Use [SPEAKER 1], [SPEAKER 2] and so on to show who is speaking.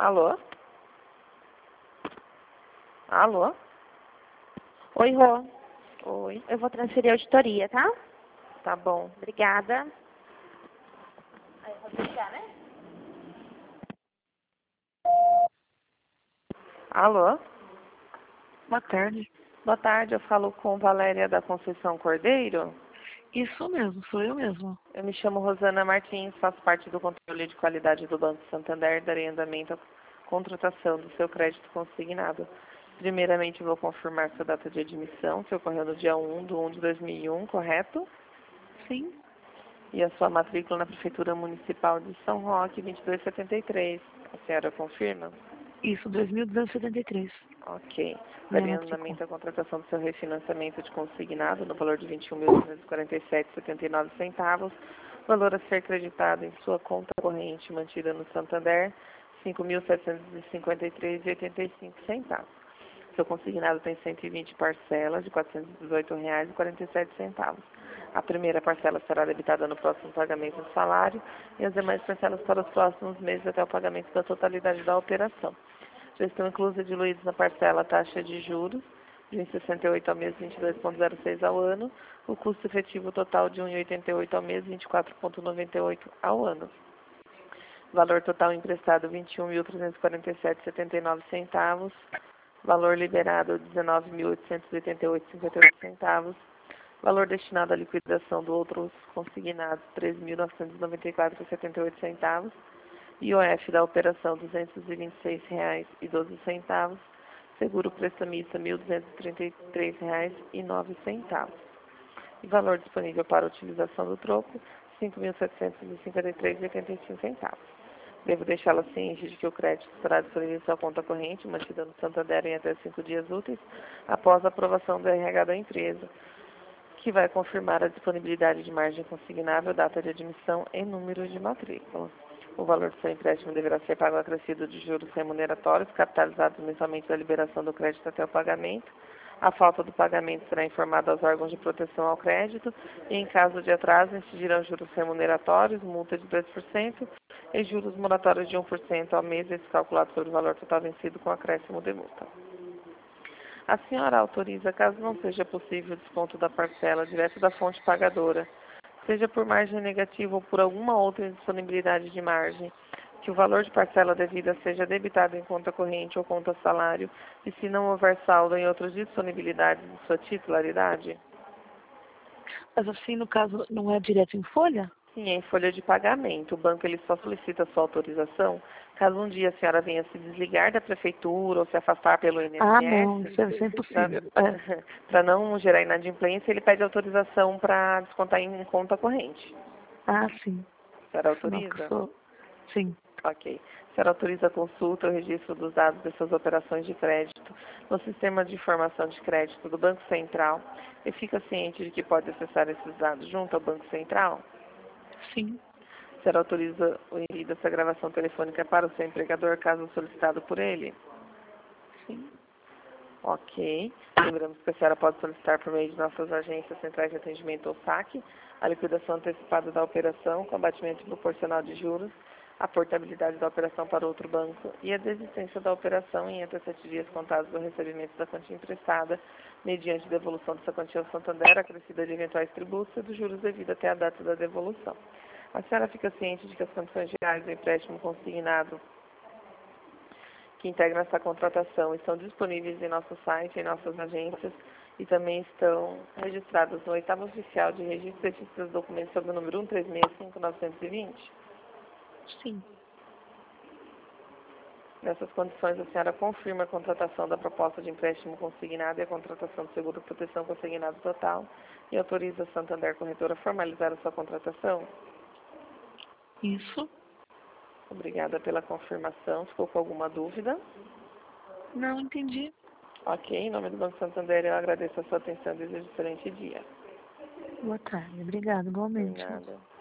[SPEAKER 1] Alô? Alô?
[SPEAKER 2] Oi, Rô.
[SPEAKER 1] Oi.
[SPEAKER 2] Eu vou transferir a auditoria, tá?
[SPEAKER 1] Tá bom.
[SPEAKER 2] Obrigada. Aí, eu vou desligar, né?
[SPEAKER 1] Alô?
[SPEAKER 3] Boa tarde.
[SPEAKER 1] Boa tarde, eu falo com Valéria da Conceição Cordeiro.
[SPEAKER 3] Isso mesmo, sou eu mesmo.
[SPEAKER 1] Eu me chamo Rosana Martins, faço parte do controle de qualidade do Banco Santander, darei andamento à contratação do seu crédito consignado. Primeiramente, vou confirmar sua data de admissão, que ocorreu no dia 1/1/2001, correto?
[SPEAKER 3] Sim.
[SPEAKER 1] E a sua matrícula na Prefeitura Municipal de São Roque, 2273. A senhora confirma?
[SPEAKER 3] Isso, 2.273.
[SPEAKER 1] Ok.
[SPEAKER 3] Minha
[SPEAKER 1] Daria
[SPEAKER 3] matrícula.
[SPEAKER 1] andamento à contratação do seu refinanciamento de consignado no valor de R$ 21.247,79. Valor a ser creditado em sua conta corrente mantida no Santander, R$ 5.753,85. Seu consignado tem 120 parcelas de R$ 418,47. A primeira parcela será debitada no próximo pagamento do salário e as demais parcelas para os próximos meses até o pagamento da totalidade da operação. Já estão inclusas e diluídos na parcela a taxa de juros de 1,68 ao mês, 22,06 ao ano, o custo efetivo total de 1,88 ao mês, 24,98 ao ano. Valor total emprestado, R$ 21.347,79. Valor liberado, R$ 19.888,58. Valor destinado à liquidação do outros consignados, R$ 3.994,78. IOF da operação, R$ 226,12. Seguro prestamista, R$ 1.233,09. E valor disponível para utilização do troco, R$ 5.753,85. Devo deixá-la ciente de que o crédito será disponível em sua conta corrente, mantida no Santander em até 5 dias úteis, após a aprovação do RH da empresa, que vai confirmar a disponibilidade de margem consignável, data de admissão e número de matrícula. O valor do seu empréstimo deverá ser pago acrescido de juros remuneratórios, capitalizados mensalmente da liberação do crédito até o pagamento. A falta do pagamento será informada aos órgãos de proteção ao crédito e, em caso de atraso, incidirão juros remuneratórios, multa de 2% e juros moratórios de 1% ao mês, esse calculado sobre o valor total vencido com acréscimo de multa. A senhora autoriza, caso não seja possível o desconto da parcela direto da fonte pagadora, seja por margem negativa ou por alguma outra indisponibilidade de margem, que o valor de parcela devida seja debitado em conta corrente ou conta salário, e se não houver saldo em outras disponibilidades de sua titularidade?
[SPEAKER 3] Mas assim, no caso, não é direto em folha?
[SPEAKER 1] Sim, é em folha de pagamento. O banco ele só solicita a sua autorização caso um dia a senhora venha se desligar da prefeitura ou se afastar pelo INSS.
[SPEAKER 3] Ah, não, isso é impossível.
[SPEAKER 1] Para não gerar inadimplência, ele pede autorização para descontar em conta corrente.
[SPEAKER 3] Ah, sim.
[SPEAKER 1] A senhora
[SPEAKER 3] Não, que
[SPEAKER 1] autoriza?
[SPEAKER 3] eu sou... Sim.
[SPEAKER 1] Ok. A senhora autoriza a consulta, o registro dos dados de suas operações de crédito no sistema de informação de crédito do Banco Central e fica ciente de que pode acessar esses dados junto ao Banco Central?
[SPEAKER 3] Sim.
[SPEAKER 1] A senhora autoriza o envio dessa gravação telefônica para o seu empregador, caso solicitado por ele?
[SPEAKER 3] Sim.
[SPEAKER 1] Ok. Lembramos que a senhora pode solicitar por meio de nossas agências centrais de atendimento ou SAC a liquidação antecipada da operação com abatimento proporcional de juros, a portabilidade da operação para outro banco e a desistência da operação em até 7 dias contados do recebimento da quantia emprestada, mediante devolução dessa quantia ao Santander, acrescida de eventuais tributos e dos juros devido até a data da devolução. A senhora fica ciente de que as condições gerais do empréstimo consignado que integram essa contratação estão disponíveis em nosso site, em nossas agências e também estão registradas no 8º Oficial de Registro de Registros de Documentos sob o número 1365920.
[SPEAKER 3] Sim.
[SPEAKER 1] Nessas condições, a senhora confirma a contratação da proposta de empréstimo consignado e a contratação do seguro de proteção consignado total e autoriza a Santander Corretora a formalizar a sua contratação?
[SPEAKER 3] Isso.
[SPEAKER 1] Obrigada pela confirmação. Ficou com alguma dúvida?
[SPEAKER 3] Não entendi.
[SPEAKER 1] Ok, em nome do Banco Santander, eu agradeço a sua atenção e desejo um excelente dia.
[SPEAKER 3] Boa tarde. Obrigada,
[SPEAKER 1] De
[SPEAKER 3] igualmente.
[SPEAKER 1] nada.